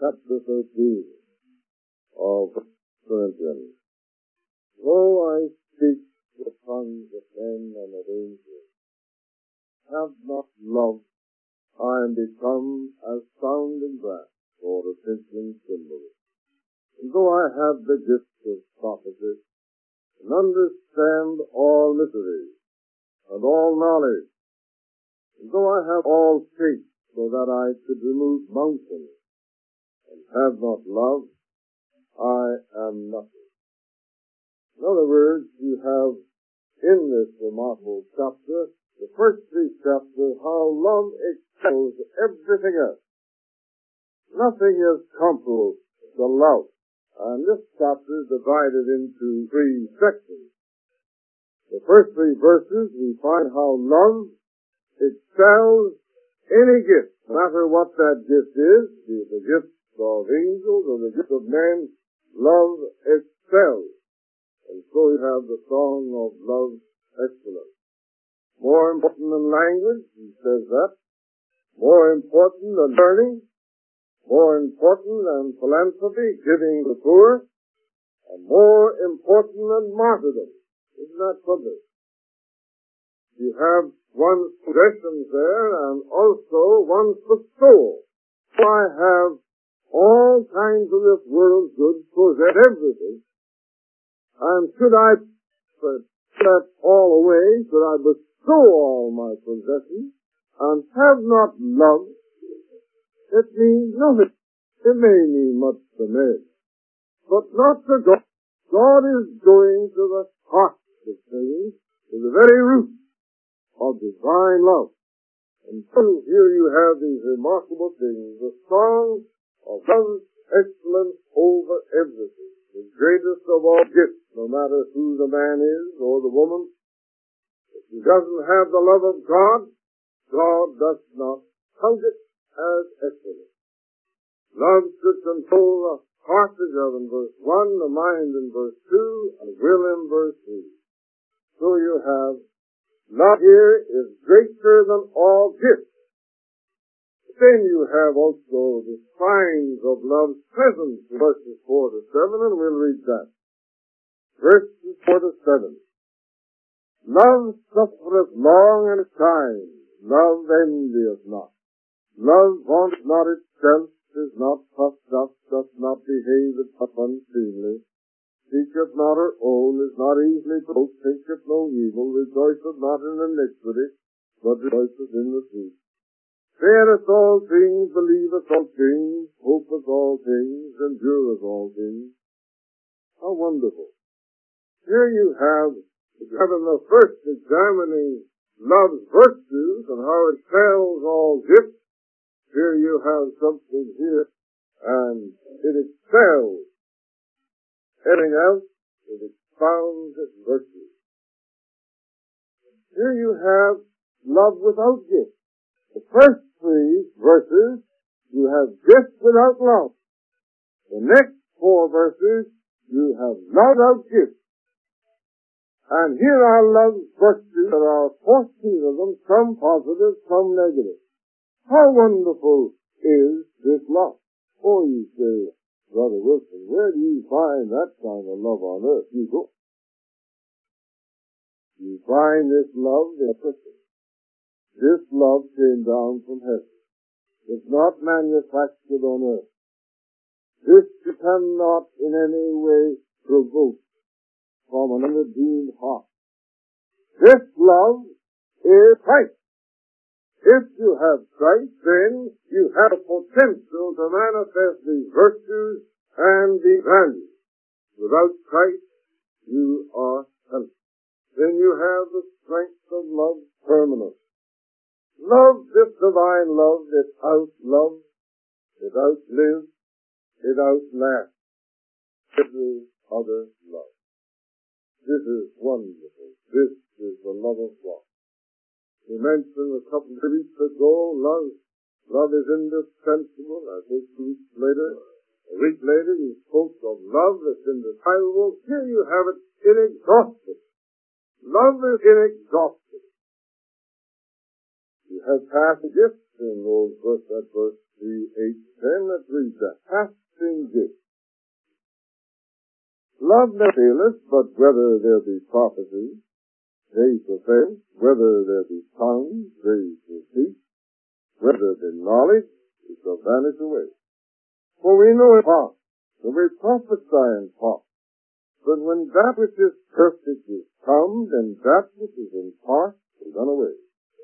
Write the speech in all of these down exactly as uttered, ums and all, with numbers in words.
chapter thirteen of Corinthians. Though I speak the tongues of men and of angels, have not love, I am become as sounding brass or a tinkling cymbal. And though I have the gift of prophecy, and understand all mysteries, and all knowledge, and though I have all faith so that I could remove mountains, and have not love, I am nothing. In other words, you have in this remarkable chapter, the first three chapters, how love excels everything else. Nothing is comparable to love. And this chapter is divided into three sections. The first three verses, we find how love excels any gift, no matter what that gift is, be it the gift of angels or the gift of men, love excels. And so you have the song of love excellence. More important than language, he says that. More important than learning. More important than philanthropy, giving the poor. And more important than martyrdom. Isn't that something? You have one's possessions there and also one's bestowal. So I have all kinds of this world's goods, possess everything. And should I put that all away, should I bestow all my possessions and have not love, it means nothing. It may mean much to men, but not to God. God is going to the heart of things, to the very root of divine love. And so here you have these remarkable things, the song of love's excellence over everything, the greatest of all gifts, no matter who the man is or the woman. If he doesn't have the love of God, God does not count it as excellent. Love should control the heart of God in verse one, the mind in verse two, and will in verse three. So you have love here is greater than all gifts. Then you have also the signs of love's presence, verses four to seven, and we'll read that. Verses four to seven. Love suffereth long and is kind. Love envieth not. Love vaunteth not itself, is not puffed up, doth not behave itself unseemly, seeketh not her own, is not easily provoked, thinketh no evil, rejoiceth not in iniquity, but rejoiceth in the truth. Feareth all things, believeth all things, hopeth all things, endureth all things. How wonderful. Here you have, having the first examining love's virtues and how it fails all gifts. Here you have something here, and it excels everything else. It expounds its virtues. Here you have love without gift. The first three verses, you have gift without love. The next four verses, you have love without gift. And here are love's virtues. There are fourteen of them, some positive, some negative. How wonderful is this love? Oh, you say, Brother Wilson, where do you find that kind of love on earth? You go. You find this love in a person. This love came down from heaven. It's not manufactured on earth. This you cannot in any way provoke from an unredeemed heart. This love is Christ. If you have Christ, then you have potential to manifest these virtues and these values. Without Christ, you are helpless. Then you have the strength of love permanent. Love, this divine love, it outloves, it outlives, it outlasts every other love. This is wonderful. This is the love of God. We mentioned a couple of weeks ago, love. Love is indispensable. I think two weeks later, a week later, he spoke of love that's indescribable. Here you have it inexhaustible. Love is inexhaustible. You have passages in those verse, that verse three, eight, ten that read that. passing gift. Love never faileth, but whether there be prophecy, they shall fail. Whether there be tongues, they shall cease. Whether there be knowledge, it shall vanish away. For we know in part, and we prophesy in part. But when that which is perfect is come, then that which is in part is done away.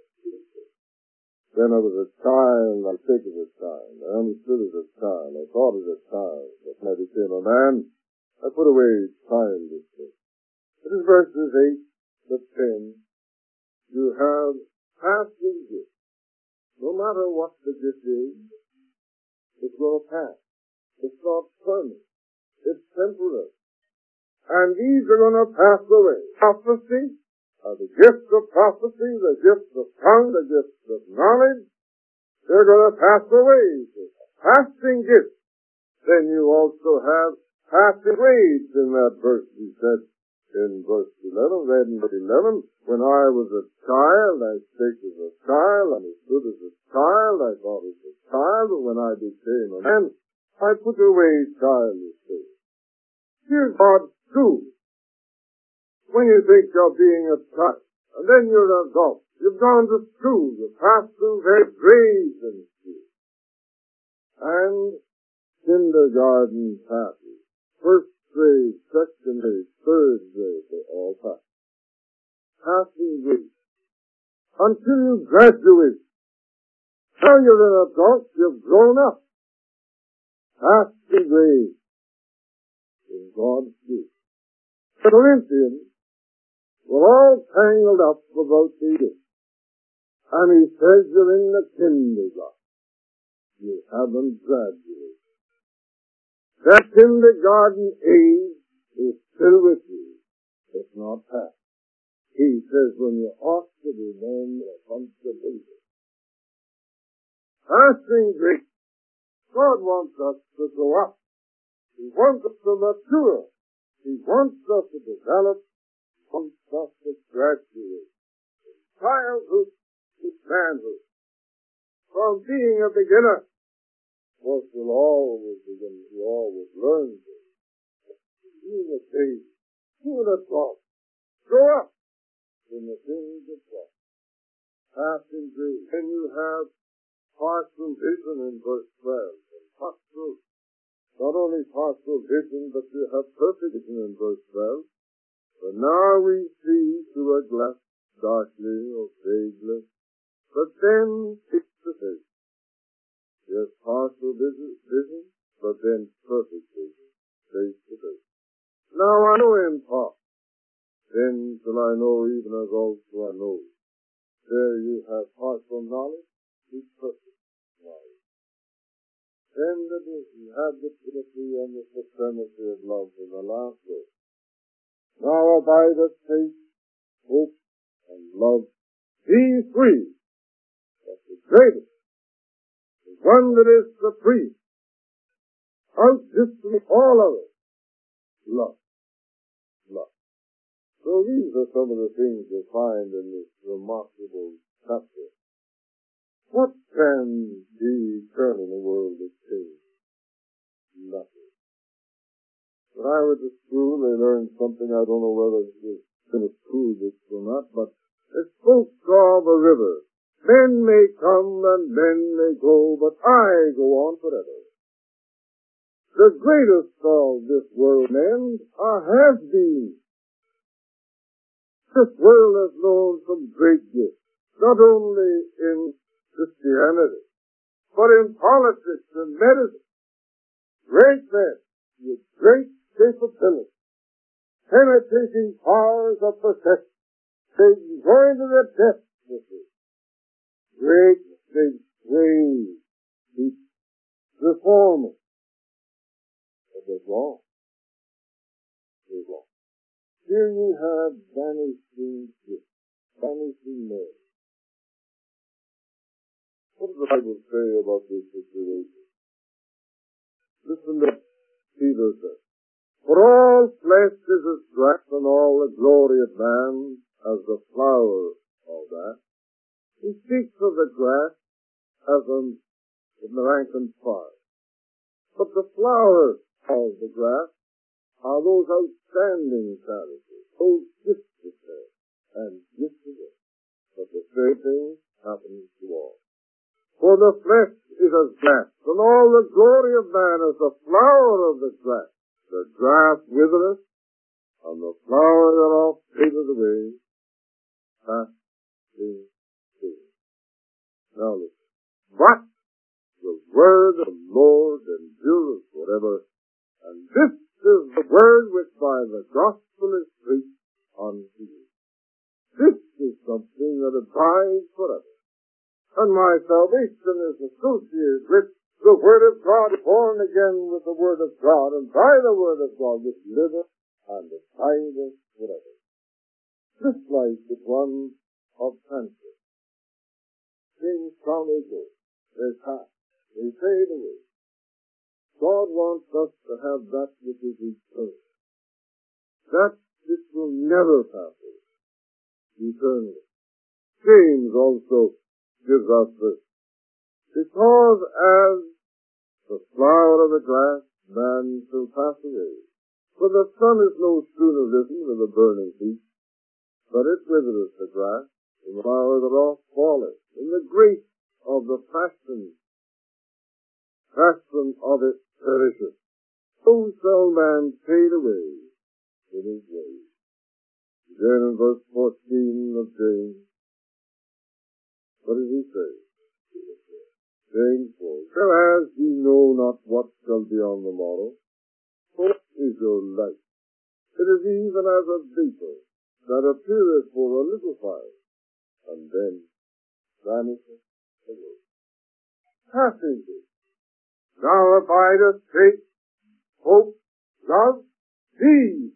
When I was a child, I think as a child, I understood as a child, I thought as a child, but when I became a man, I put away childishness. It is verses eight to ten. You have passing gift. No matter what the gift is, it will pass. It's not permanent. It's temporary. And these are going to pass away. Prophecy, uh, the gifts of prophecy, the gifts of tongue, the gifts of knowledge, they're going to pass away. Passing gifts. Then you also have passing grades in that verse. He said in verse eleven, read in verse eleven, when I was a child, I spake as a child, I stood as a child, I thought as a child, but when I became a man, I put away childish things. Here's God's truth. When you think of being a child, and then you're an adult, you've gone to school, you've passed through various grades in school, and kindergarten passes, first grade, second grade, third grade, they all pass. Passing grade. Until you graduate. Now you're an adult, you've grown up. Passing grade in God's truth. The Corinthians were all tangled up about the gift. And he says you're in the kindergarten. You haven't graduated. That kindergarten age is still with you. It's not past. He says when you ought to be men, you're responsibility. Passing grace. God wants us to grow up. He wants us to mature. He wants us to develop. He wants us to graduate. From childhood to manhood. From being a beginner. Of course, we'll always begin, we'll always learn things. Being a baby, being a adult, grow up in the things of God. Passing grace. Then you have partial vision in verse twelve. And partial, not only partial vision, but you have perfect vision in verse twelve. For now we see through a glass darkly or vaguely, but then face to face. Yes, partial vision, vision, but then perfect vision, face to face. Now I know in part, then shall I know even as also I know. There you have partial knowledge, is perfect knowledge. Then the, you have the trinity and the supremacy of love in the last verse. Now abideth faith, hope, and love, these three. That's the greatest. The one that is supreme. Outdistancing all others. Love. Love. So these are some of the things you find in this remarkable chapter. What can be done in the world of change? Nothing. When I went to school, they learned something, I don't know whether it was going to prove it or not, but it spoke of a river. Men may come and men may go, but I go on forever. The greatest of this world men are has-beens. This world has known some great gifts, not only in Christianity, but in politics and medicine. Great men with great capability, penetrating powers of perception, they go into the depths of it. Great big ways, deep reformers. But they're wrong. They're wrong. Here you have vanishing gifts, vanishing men. What does the Bible say about this situation? Listen to what Peter says. For all flesh is as grass, and all the glory of man as the flower of that. He speaks of the grass as an, in the rank and fire. But the flowers of the grass are those outstanding charities, those gifted there and gifted there. But the same thing happens to all. For the flesh is as grass, and all the glory of man is the flower of the grass. The grass withereth, and the flower thereof fadeth away. Passing away. Now listen. But the word of the Lord endureth forever, and this is the word which by the gospel is preached unto you. This is something that abides forever. And my salvation is associated with the Word of God, born again with the Word of God, and by the Word of God which liveth and abideth forever. This life is one of transit. Things come and go. They pass. They fade away. God wants us to have that which is eternal. That which will never pass away. Eternally. James also gives us this. Because as the flower of the grass, man shall pass away. For the sun is no sooner risen with a burning heat, but it withereth the grass, and the flower thereof falleth. And the grace of the passion, passion of it perisheth. So shall man fade away in his ways. Then in verse fourteen of James, what does he say? James four. So as ye know not what shall be on the morrow, what is your life? It is even as a vapor that appeareth for a little while, and then vanisheth away. Passing this. Now abideth faith, hope, love, these.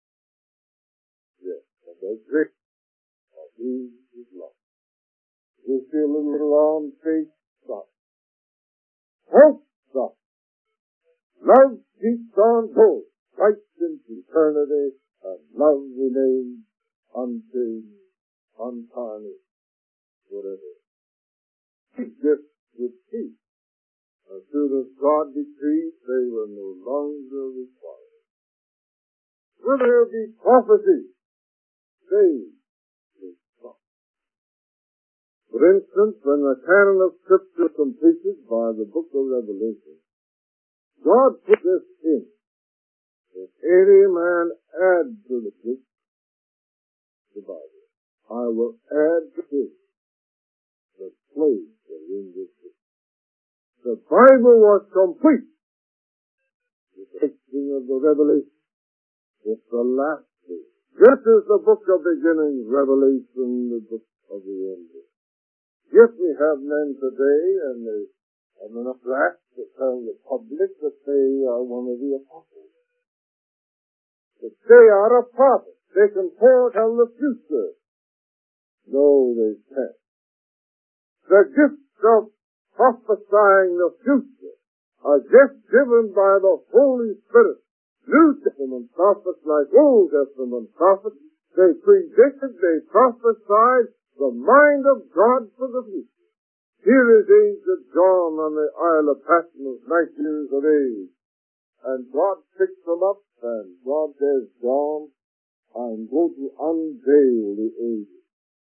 Yes, and the great of these is love. You see a little on faith, stop. Hope, stop. Love keeps on going, right into eternity, and love remains unchanged, untarnished, forever. Gifts with peace. As soon as God decreed, they were no longer required. Will there be prophecy? They will stop. For instance, when the canon of Scripture completed by the book of Revelation, God put this in. If any man add to the book, the Bible, I will add to him the plagues that are in this book. The Bible was complete. The fixing of the Revelation. It's the last book. This is the book of beginnings, Revelation, the book of the end. Yes, we have men today, and they have enough rats to tell the public that they are one of the apostles. That they are a prophet. They can foretell the future. No, they can't. The gift of prophesying the future, a gift given by the Holy Spirit. New Testament prophets like Old Testament prophets, they predicted, they prophesied the mind of God for the future. Here is Angel John on the Isle of Patmos, ninety years of age. And God picks them up, and God says, John, I'm going to unveil the ages.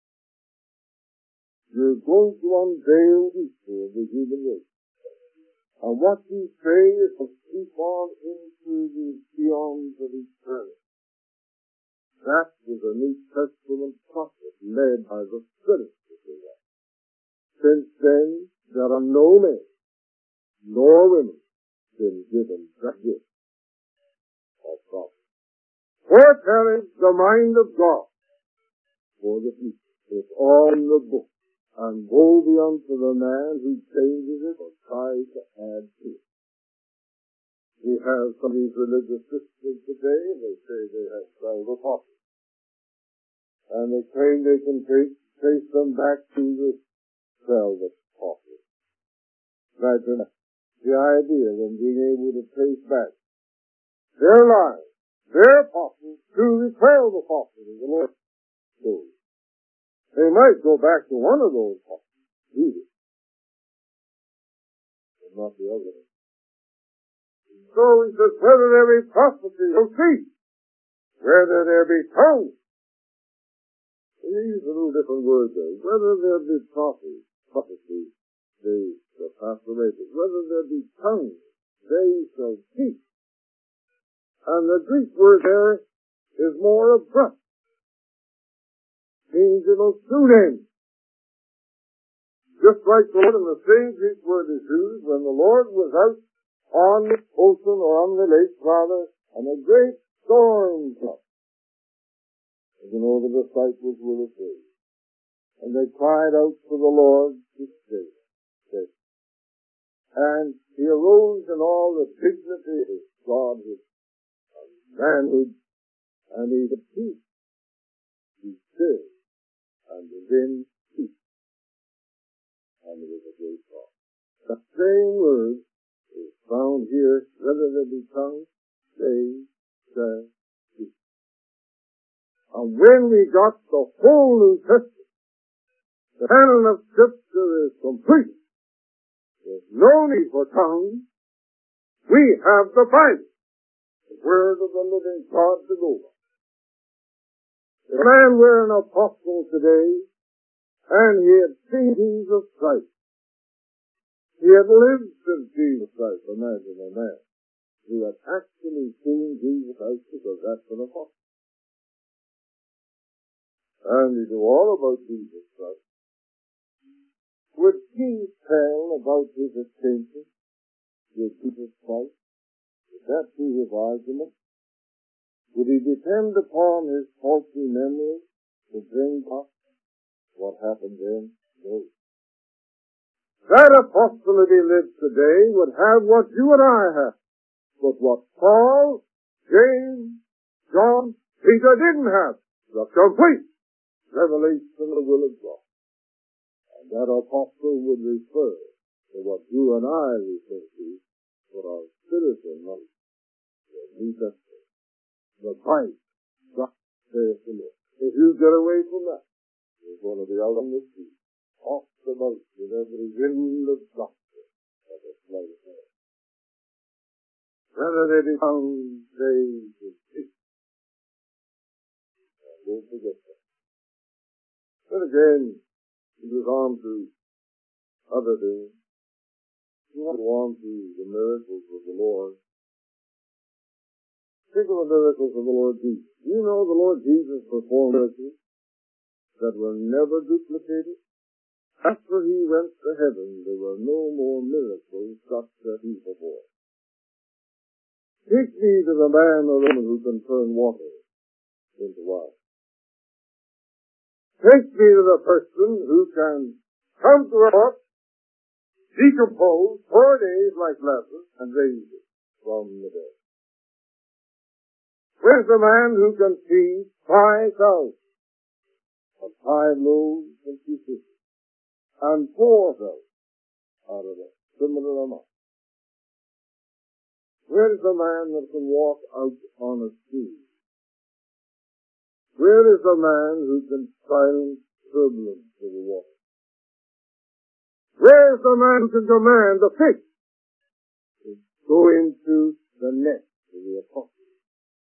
You're going to unveil the future of the human race. And what you say is to keep on into the eons of eternity. That was a New Testament prophet led by the Spirit to do that. Since then, there are no men, nor women, been given that gift of prophet. Foretelling the mind of God for the future. It's all in the book. And woe be unto the man who changes it or tries to add to it. We have some of these religious systems today, they say they have twelve apostles. And they claim they can trace, trace them back to the twelve apostles. Imagine the idea of them being able to trace back their lives, their apostles, to the twelve apostles of the Lord. So, they might go back to one of those apostles, Judas, but not the other. So he says, whether there be prophecy, you'll see. Whether there be tongues. He used a little different word there. Whether there be prophecy, prophecy, they shall pass away. Whether there be tongues, they shall speak. And the Greek word there is more abrupt. Means it'll soon end. Just like the Lord, and the same Greek word is used when the Lord was out on the ocean or on the lake, rather, and a great storm came. As you know, the disciples were afraid. And they cried out to the Lord to stay. And he arose in all the dignity of God, his manhood, and he said, peace, be still, and the wind ceased. And there was a great calm. The same word is found here, whether there be tongues, they shall speak. And when we got the whole New Testament, the canon of Scripture is complete. There's no need for tongues. We have the Bible, the Word of the living God to go by. If a man were an apostle today, and he had seen Jesus Christ, he had lived since Jesus Christ, imagine a man who had actually seen Jesus Christ, because that's an apostle. And he knew all about Jesus Christ. Would he tell about his attention with Jesus Christ? Would that be his argument? Would he depend upon his faulty memory to bring up what happened then? No. That apostle, if he lived today, would have what you and I have. But what Paul, James, John, Peter didn't have. The complete revelation of the will of God. And that apostle would refer to what you and I refer to for our spiritual knowledge. The New Testament. The Bible. God saith the Lord. If you get away from that, you're going to be out on the street, off the boat with every wind of doctrine that is flight ahead. Whether they be found, they will speak. And don't forget that. Then again, he goes on to other things. He will go on to the miracles of the Lord. Think of the miracles of the Lord Jesus. You know the Lord Jesus performed miracles that were never duplicated. After he went to heaven, there were no more miracles such that he performed. Take me to the man or woman who can turn water into wine. Take me to the person who can come to a spot, decompose four days like Lazarus, and raise it from the dead. Where's the man who can feed five thousand of five loaves and two fishes, and four thousand out of a similar amount? Where is the man that can walk out on a sea? Where is the man who can silence turbulence of the water? Where is the man who can command the fish to go into the net of the apostles?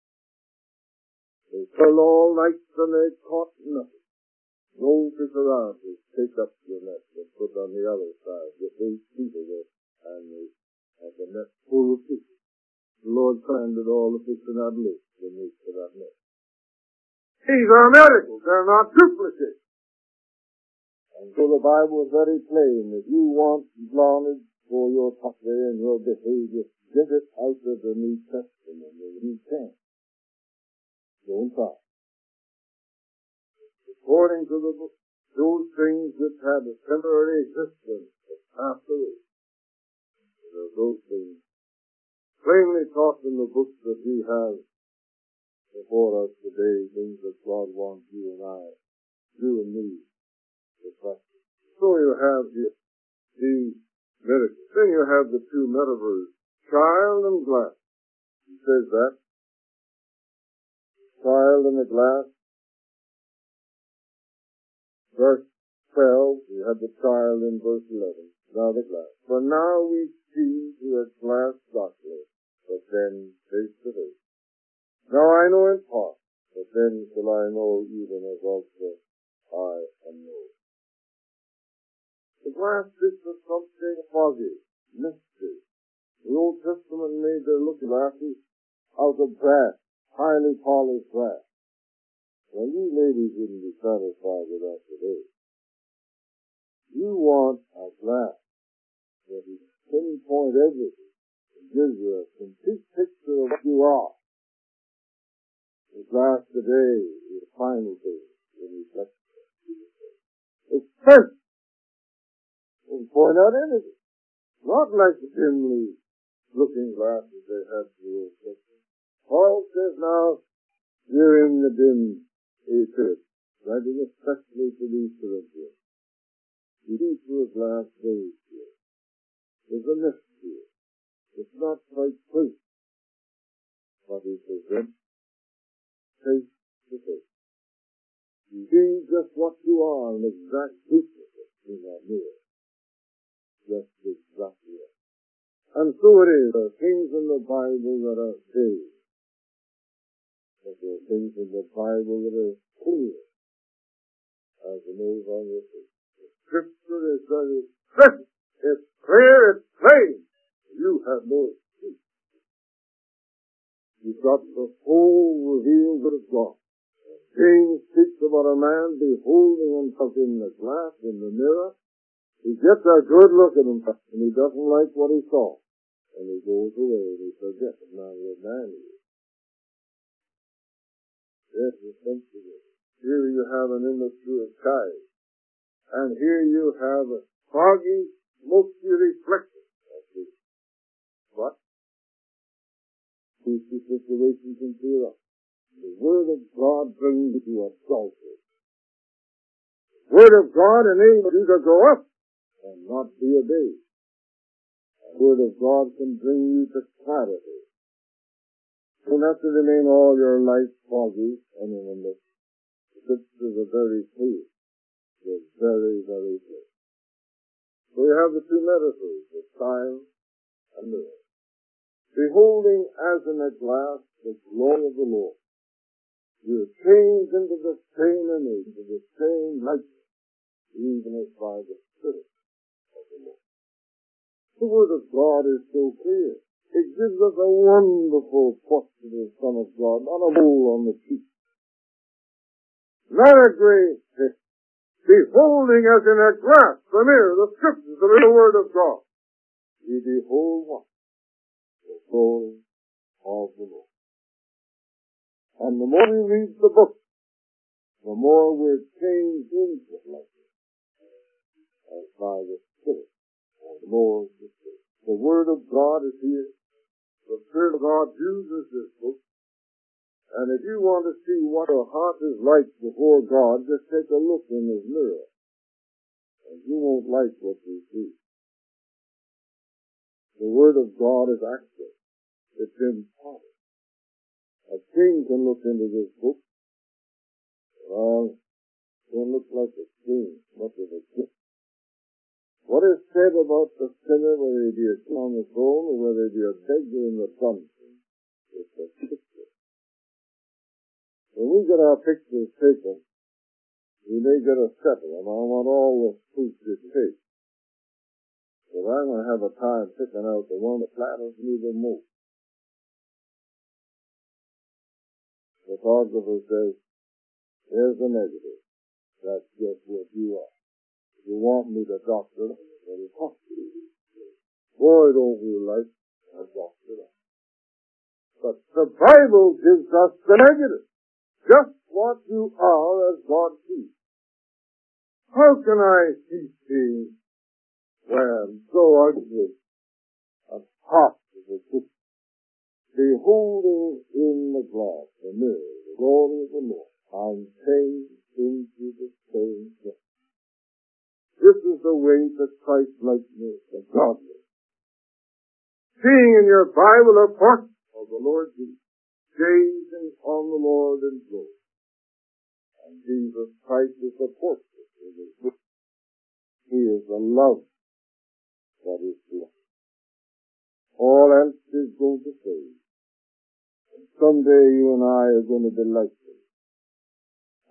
They fell all night and they caught nothing. No fish around to take up the net and put on the other side with eight people there, and they had the net full of fish. The Lord commanded all the fish in that lake to reach to that net. These are miracles. They're not duplicates. And so the Bible is very plain. If you want knowledge for your pathway and your behavior, get it out of the New Testament, and you can. Don't try. According to the book, those things which had a temporary existence have passed away. There are those things plainly taught in the books that we have before us today, things that God wants you and I, you and me, to practice. So you have here the miracles. Then you have the two metaphors, child and glass. He says that. Child and the glass. Verse twelve, you had the child in verse eleven. Now the glass. For now we see through a glass darkly, shall I know, even as also I am known. The glass speaks of something foggy, mystery. The Old Testament made their looking glasses out of brass, highly polished brass. Well, you ladies wouldn't be satisfied with that today. You want a glass that is pinpoint everything and gives you a complete picture of what you are. The glass today is final thing when you touch it. It's perfect. It can point out anything. Not like the dimly looking glasses they had to the Old Testament. Paul says now, you're in the dim church, writing especially to these Corinthians. You see through a glass days here. There's a mystery. It's not quite clear. But he presents face to face. You see just what you are, an exact duplicate in that mirror. Just exactly it. And so it is. There are things in the Bible that are vague. But there are things in the Bible that are clear. As the nose on your face. The Scripture is very crisp. It's clear, it's plain. You have no excuse. You've got the whole revealed word of God. James speaks about a man beholding himself in the glass, in the mirror. He gets a good look at himself, and he doesn't like what he saw. And he goes away, and he forgets the man what man he is. Yes, it's something. Here you have an immature child. And here you have a foggy, smoky reflection. What? These two situations can clear up. The Word of God brings you to adulthood. The Word of God enables you to grow up and not be a babe. The Word of God can bring you to clarity. You don't have to remain all your life foggy and in the midst. The Scriptures are very clear. They're very, very clear. So you have the two metaphors, the child and the mirror. Beholding as in a glass the glory of the Lord. You are changed into the same image, into the same likeness, even as by the Spirit of the Lord. The Word of God is so clear. It gives us a wonderful portrait of the Son of God, not a mole on the cheek. Not a great picture. Beholding as in a glass, the mirror, the Scriptures, the real Word of God. We behold what? The glory of the Lord. And the more we read the book, the more we're changed into it like this, as by the Spirit, or the Lord the Spirit. The Word of God is here. The Spirit of God uses this book. And if you want to see what a heart is like before God, just take a look in His mirror. And you won't like what you see. The Word of God is active. It's imparted. A king can look into this book. Well, it don't look like a king, much of a king. What is said about the sinner, whether he be a king on the throne or whether he be a beggar in the dungeon, it's a picture. When we get our pictures taken, we may get a settle, and I want all the proof you take. But I'm going to have a time picking out the one that flatters me the most. The photographer says, here's the negative. That's just what you are. If you want me to doctor it, then it's hospital. Boy, don't we like a doctor. But the Bible gives us the negative. Just what you are as God sees. How can I see things when so ugly and hot as a cook? Beholding in the glass, the mirror, the glory of the Lord, I'm changed into the same thing. This is the way to Christ-likeness of godliness. Seeing in your Bible a portrait of the Lord Jesus, gazing on the Lord in glory. And Jesus Christ is the portrait of His book. He is the love that is love. All else is going to fade. And someday you and I are going to be like Him.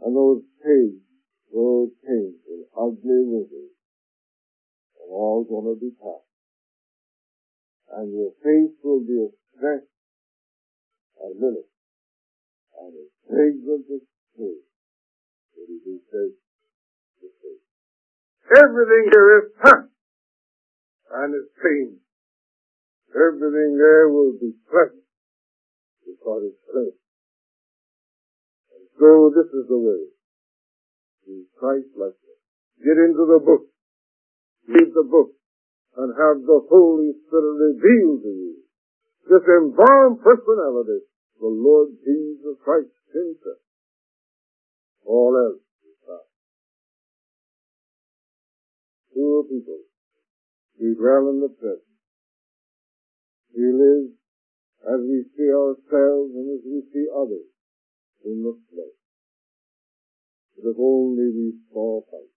And those pigs, those painful, ugly withers, are all going to be past. And your face will be as fresh as lily, and as fragrant as spring. It will be said to say, everything here is past, and it's changed. Everything there will be pleasant, because it's clean. And so this is the way. Be Christ-likeness. Get into the book. Read the book. And have the Holy Spirit reveal to you this embalmed personality, the Lord Jesus Christ himself. All else is past. Poor people, we dwell in the present. We live as we see ourselves and as we see others in the flesh. But if only we saw Christ.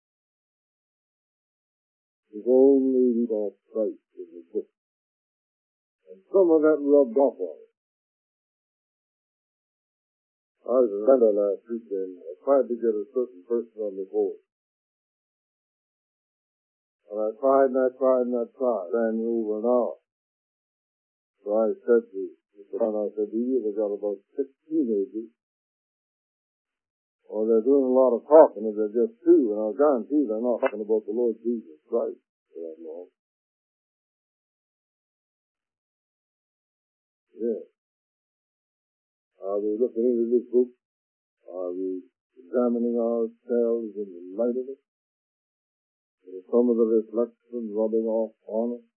If only we saw Christ in the book. And some of that rubbed off on us. I was in London last weekend. I tried to get a certain person on the board. And I tried and I tried and I tried. Ran over an hour. So I said to Mister Brown, I said, you either got about six teenagers, or they're doing a lot of talking, or they're just two, and I'll guarantee they're not talking about the Lord Jesus Christ for that long. Yeah. Are we looking into this book? Are we examining ourselves in the light of it? Is some of the reflection rubbing off on us?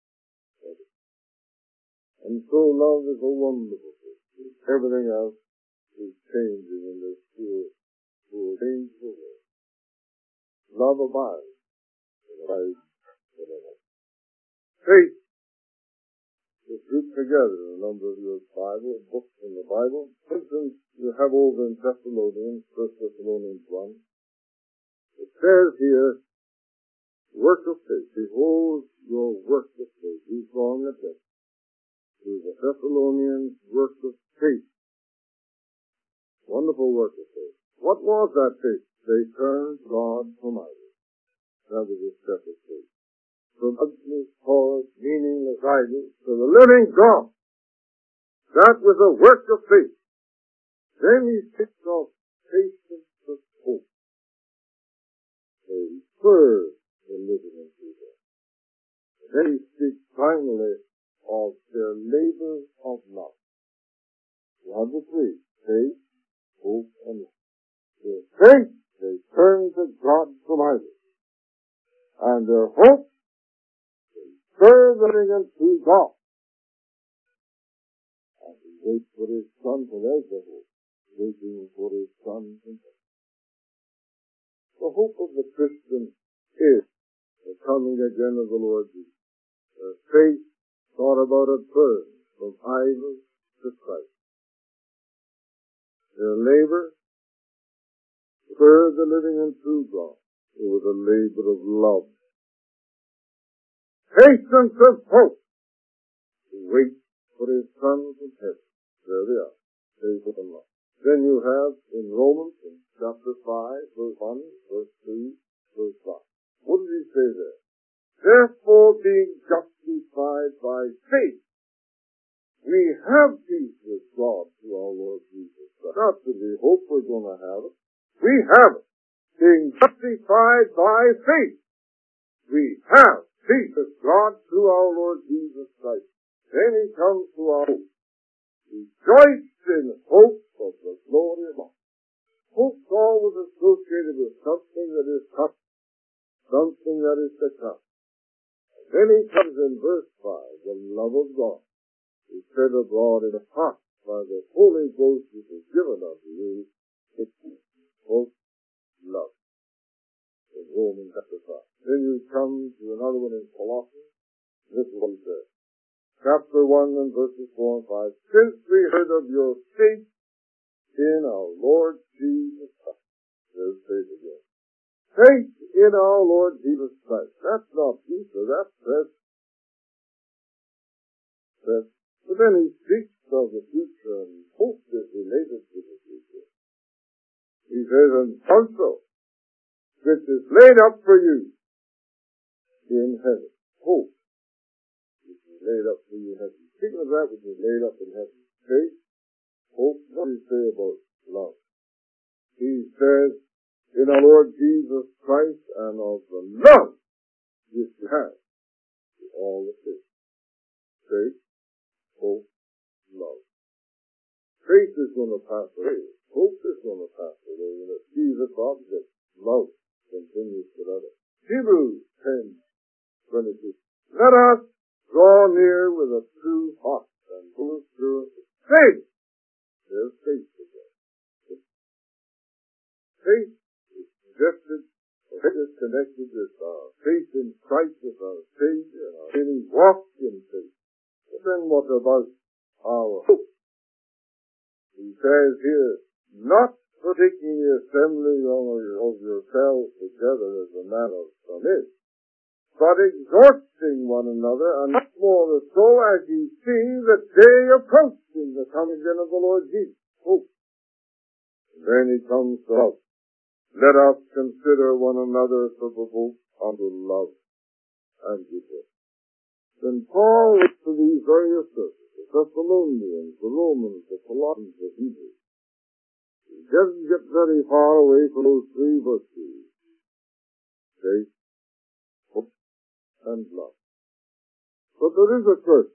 And so love is a wonderful thing. Everything else is changing in this poor, poor, painful world. Love abides in the life forever. Faith is grouped together in a number of your Bible, books in the Bible. For instance, you have over in Thessalonians, First Thessalonians one. It says here, work of faith. Behold your work of faith. He's drawing attention to the Thessalonians' work of faith. Wonderful work of faith. What was that faith? They turned God from idols. That was a step of faith. From ugly, false, meaningless idols to the living God. That was a work of faith. Then he speaks of patience with hope. They serve the living and true God. Then he speaks finally of their labor of love. One of the three, faith, hope, and love. Their faith, they turn to God from idols. And their hope, they serve the living and true God. And he waits for his son, for there's the hope, waiting for his son himself. The hope of the Christian is the coming again of the Lord Jesus. Their faith thought about a turn from idols to Christ. Their labor served the living and true God. It was a labor of love. Patience of hope. To wait for his son from heaven. There they are. Faith and love. Then you have in Romans, in chapter five, verse one, verse three, verse five. What did he say there? Therefore, being justified by faith, we have peace with God through our Lord Jesus Christ. Not that we hope we're going to have it. We have it. Being justified by faith, we have peace with God through our Lord Jesus Christ. Then he comes to our hope. Rejoice in hope of the glory of God. Hope's always associated with something that is coming, something that is to come. And then he comes in verse five, the love of God is shed abroad in the heart by the Holy Ghost which is given unto you. It's hope, love. In Romans chapter five. Then you come to another one in Colossians. This is what he says. Chapter one and verses four and five. Since we heard of your faith in our Lord Jesus Christ. There's faith again. Faith in our Lord Jesus Christ. That's not Easter, that's faith. Faith. But then he speaks of the future, and hope is related to the future. He says, and also, which is laid up for you in heaven. Hope, which is laid up for you in heaven. Speaking of that, which is laid up in heaven. Faith, hope, what does he say about love? He says, in our Lord Jesus Christ, and of the love which you have to all the faith. Faith, hope, love. Faith is going to pass away. Hope is going to pass away. And it's Jesus' object. Love continues forever. Hebrews ten twenty-two. Let us draw near with a true heart and full assurance of faith. There's faith again. Faith is suggested, faith is connected with our faith in Christ as our Savior and our daily walk in faith. But then what about our hope? He says here, not forsaking the assembly of yourselves together as a manner of some is, but exhorting one another, and much more so as ye see the day approaching, the coming in of the Lord Jesus. Hope. And then he comes to love. Let us consider one another to provoke unto love and goodwill. Then Paul looks to these various verses, the Thessalonians, the Romans, the Colossians, the Hebrews. He doesn't get very far away from those three virtues. Faith, hope, and love. But there is a church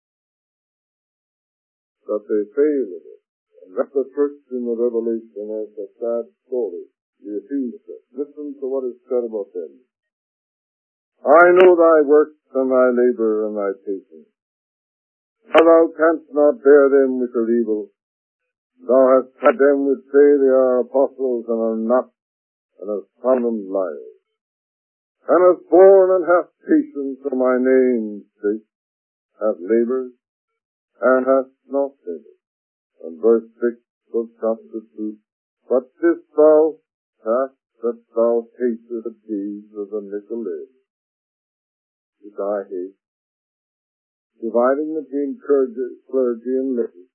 that they fail in it. And that's the church in the Revelation as a sad story. The Ephesians. Listen to what is said about them. I know thy works and thy labor and thy patience. How thou canst not bear them which are evil. Thou hast had them which say they are apostles and are not, and hast found them liars. And hast borne and hast patience for my name's sake, hast labored, and hast not labored. And verse six of chapter two, but this thou hast, that thou hatest the deeds of the Nicolaitans, which I hate, dividing between clergy, clergy and laity,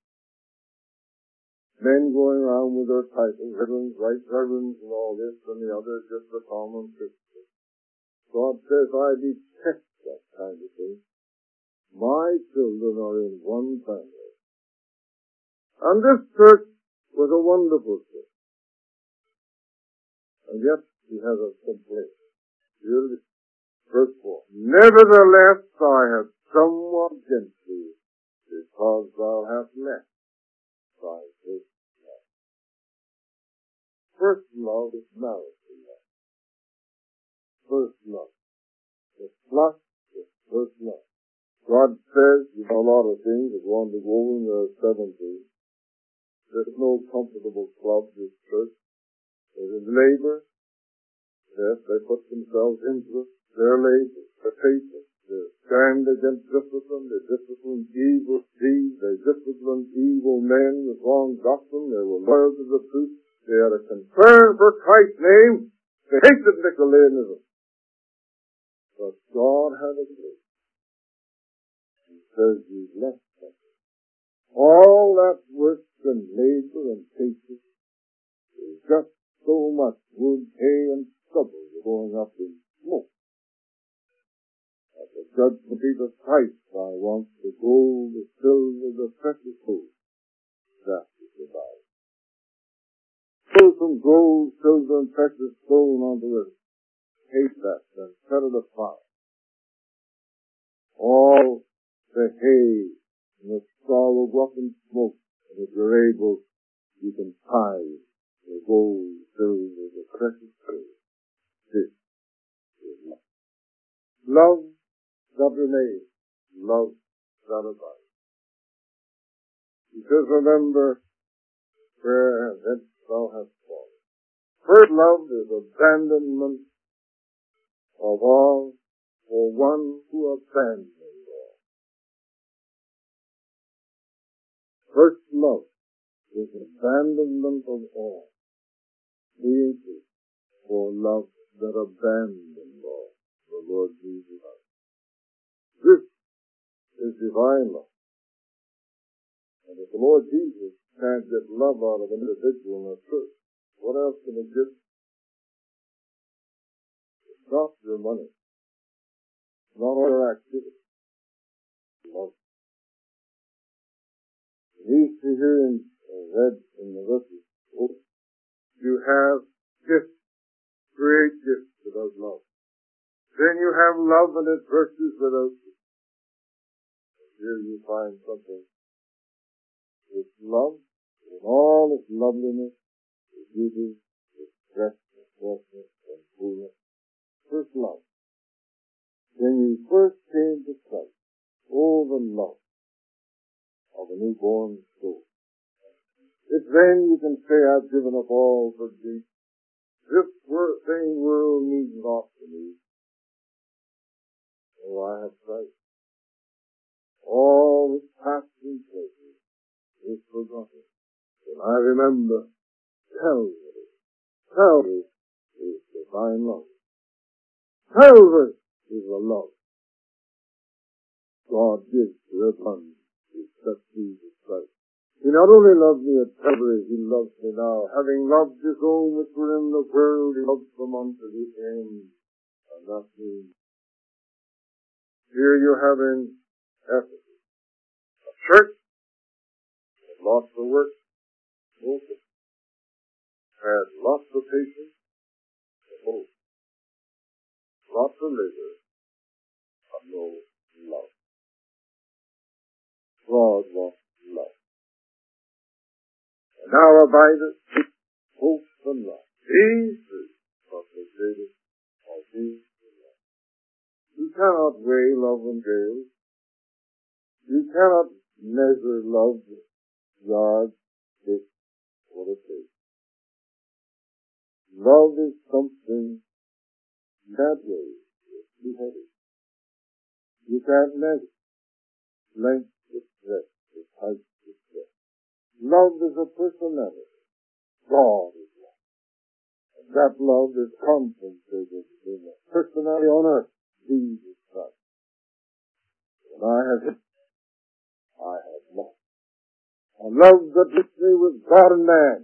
men going around with their titles, reverends, right reverends, and all this, and the other just a common Christian. God says, I detest that kind of thing. My children are in one family. And this church was a wonderful church. And yet, he has a complaint. Here, verse four. Nevertheless, I have somewhat against thee, because thou hast left thy first love. First love is marital love. First love. The plus is first love. God says, you know a lot of things, if you want to go in the seventies, there's no comfortable club, this church. There is labor. Yes, they put themselves into it. Their labor, their patience, they stand against discipline, they discipline evil deeds, they discipline evil men with wrong doctrine, they were loyal to the truth, they had a concern for Christ's name, they hated Nicolaitanism. But God had a grace. He says, you've left that. All that work and labor and patience is just so much wood, hay, and stubble going up in smoke. At the judgment seat of Christ, I want the gold, the silver, the precious gold. That is the Bible. Pull some gold, silver, and precious stone onto it. Hate that and set it afire. All the hay and the straw will go up in smoke, and if you're able, you can tie the gold, silver, the precious gold. This is love. Love that remains. Love that abides. He says, remember where thence thou hast fallen. First love is abandonment of all for one who abandons all. First love is abandonment of all. Being for love that abandons all. The Lord Jesus Christ. This is divine love. And if the Lord Jesus can't get love out of an individual in a church, What else can it give? It's not your money. It's not all your activity. Love. We used to hear in, uh, read in the verses, oh, you have gifts, great gifts without love. Then you have love and it virtues without it. Here you find something. It's love in all its loveliness, its beauty, its strength, its freshness, and coolness. First love. When you first came to Christ, oh, the love of a newborn soul. It's then you can say, I've given up all for Jesus. This thing world means naught to me. Oh, I have Christ. All its past and pleasure is forgotten. And I remember Calvary. Calvary is divine love. Calvary is the love God gives to everyone who accepts Jesus Christ. He not only loved me at Calvary, he loves me now. Having loved his own which were in the world, he loves them unto the end. And that means, here you have in Ephesus, a church with lots of work, open, had lots of patience, and hope, lots of labor, and no love. God wants love. And now abideth hope and love. These three are the greatest of these love. You cannot weigh love and scales. You cannot measure love with yards, sticks, or a tape. Love is something that way. It's too heavy. You can't measure length with breadth, with height with depth. Love is a personality. God is love. And that love is concentrated in the personality on earth, Jesus Christ. And I have hit, I have loved. A love that lifts me with God and man.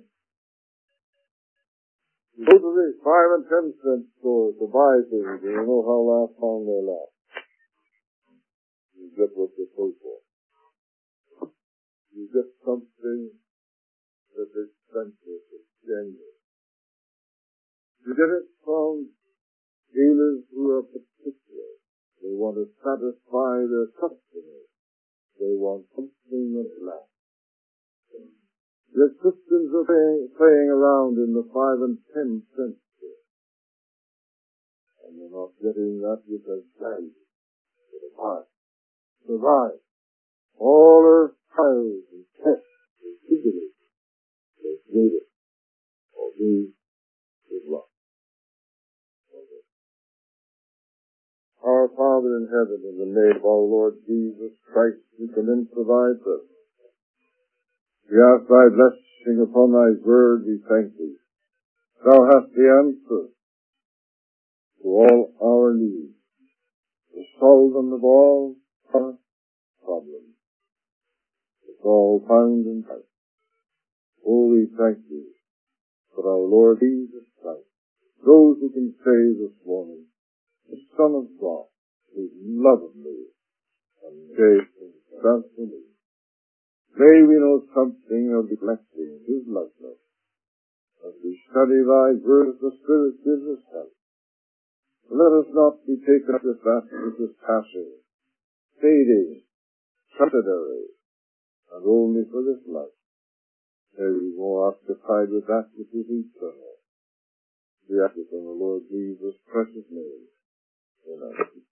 You go to the five and ten cent stores to buy things, and you know how last long they last. You get what you pay for. You get something that is expensive, it's genuine. You get it from dealers who are particular. They want to satisfy their customers. They want something that lasts. The Christians are playing, playing around in the five and ten cent store. And they're not getting that which has value for the heart. Survive. All earth trials and tests and tribulations, they need it. Or these is love. Our Father in heaven, in the name of our Lord Jesus Christ, who come in provide for us. We ask thy blessing upon thy word, we thank thee. Thou hast the answer to all our needs, the solvent of all our problems. It's all found in Christ. Oh, we thank thee for our Lord Jesus Christ. Those who can say this morning, the Son of God, who loveth me and gave himself for me. May we know something of the blessing of his likeness as we study thy word as the Spirit gives us help. Let us not be taken up with that which is passing, fading, temporary, and only for this life. May we be more occupied with that which is eternal. We ask it in the Lord Jesus' precious name. Amen.